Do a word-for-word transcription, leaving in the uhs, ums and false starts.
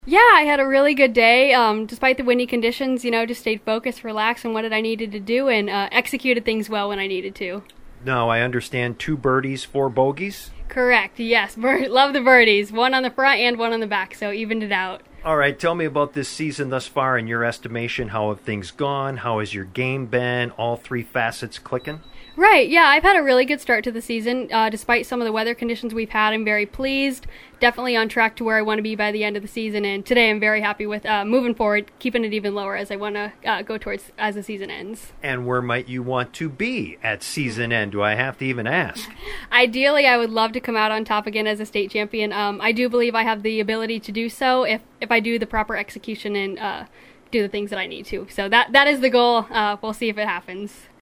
Yeah, I had a really good day. Um, despite the windy conditions, you know, just stayed focused, relaxed on what it I needed to do, and uh, executed things well when I needed to. No, I understand two birdies, four bogeys. Correct, yes. Bir- love the birdies. One on the front and one on the back, so evened it out. All right, tell me about this season thus far in your estimation. How have things gone? How has your game been? All three facets clicking? Right, yeah, I've had a really good start to the season. Uh, despite some of the weather conditions we've had, I'm very pleased. Definitely on track to where I want to be by the end of the season, and today I'm very happy with uh, moving forward, keeping it even lower as I want to uh, go towards as the season ends. And where might you want to be at season end? Do I have to even ask? Ideally, I would love to come out on top again as a state champion. Um, I do believe I have the ability to do so if, if I do the proper execution and uh, do the things that I need to. So that that is the goal. Uh, we'll see if it happens.